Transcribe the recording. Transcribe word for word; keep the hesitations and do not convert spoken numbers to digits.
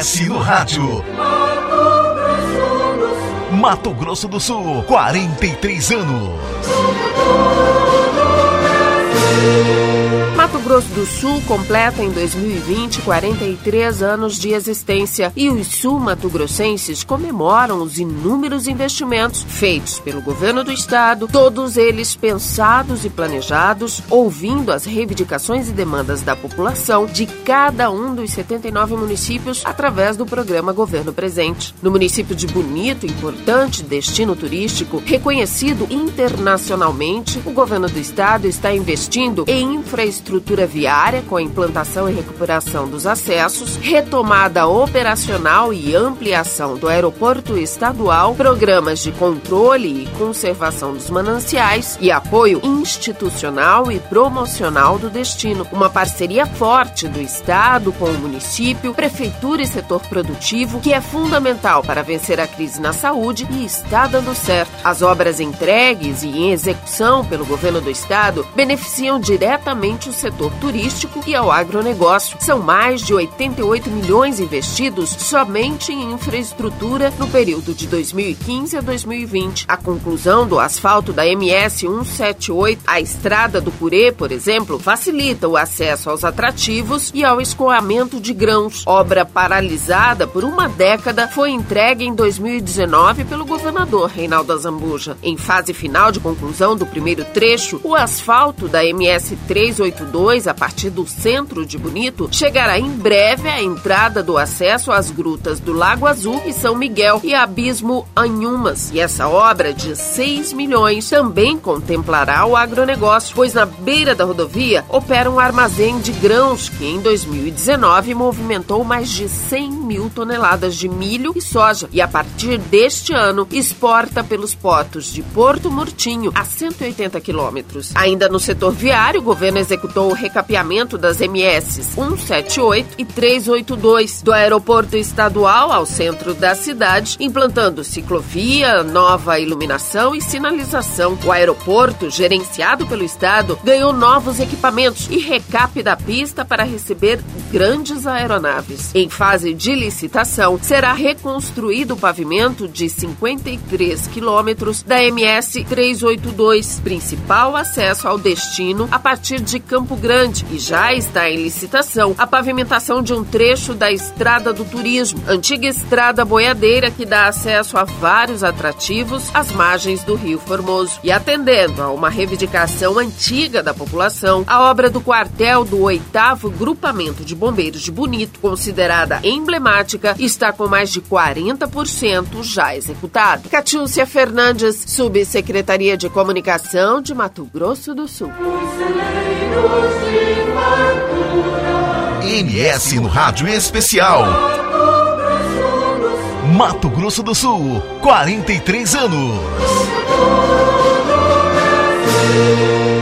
S no rádio. Mato Grosso do Sul, quarenta e três anos. Mato Grosso do Sul completa em dois mil e vinte quarenta e três anos de existência e os sul-mato-grossenses comemoram os inúmeros investimentos feitos pelo governo do estado, todos eles pensados e planejados, ouvindo as reivindicações e demandas da população de cada um dos setenta e nove municípios através do programa Governo Presente. No município de Bonito, importante destino turístico, reconhecido internacionalmente, o governo do estado está investindo em infraestrutura viária com a implantação e recuperação dos acessos, retomada operacional e ampliação do aeroporto estadual, programas de controle e conservação dos mananciais e apoio institucional e promocional do destino. Uma parceria forte do estado com o município, prefeitura e setor produtivo, que é fundamental para vencer a crise na saúde e está dando certo. As obras entregues e em execução pelo governo do estado beneficiam diretamente o setor turístico e ao agronegócio. São mais de oitenta e oito milhões investidos somente em infraestrutura no período de dois mil e quinze a dois mil e vinte. A conclusão do asfalto da M S cento e setenta e oito, a estrada do Purê, por exemplo, facilita o acesso aos atrativos e ao escoamento de grãos. Obra paralisada por uma década, foi entregue em dois mil e dezenove pelo governador Reinaldo Azambuja. Em fase final de conclusão do primeiro trecho, o asfalto da M S trezentos e oitenta e dois, a partir do centro de Bonito, chegará em breve à entrada do acesso às grutas do Lago Azul e São Miguel e Abismo Anhumas. E essa obra de seis milhões também contemplará o agronegócio, pois na beira da rodovia opera um armazém de grãos que em dois mil e dezenove movimentou mais de cem mil toneladas de milho e soja e a partir deste ano exporta pelos portos de Porto Murtinho a cento e oitenta quilômetros. Ainda no setor viário, o governo executou o recapeamento das M S cento e setenta e oito e trezentos e oitenta e dois do aeroporto estadual ao centro da cidade, implantando ciclovia, nova iluminação e sinalização. O aeroporto, gerenciado pelo estado, ganhou novos equipamentos e recap da pista para receber grandes aeronaves. Em fase de licitação, será reconstruído o pavimento de cinquenta e três quilômetros da M S trezentos e oitenta e dois, principal acesso ao destino a partir de Campo Grande, e já está em licitação a pavimentação de um trecho da Estrada do Turismo, antiga estrada boiadeira que dá acesso a vários atrativos às margens do Rio Formoso. E atendendo a uma reivindicação antiga da população, a obra do quartel do oitavo Grupamento de Bombeiros de Bonito, considerada emblemática, está com mais de quarenta por cento já executada. Catiúcia Fernandes, Subsecretaria de Comunicação de Mato Grosso do Sul. M S no Rádio Especial. Mato Grosso do Sul, quarenta e três anos.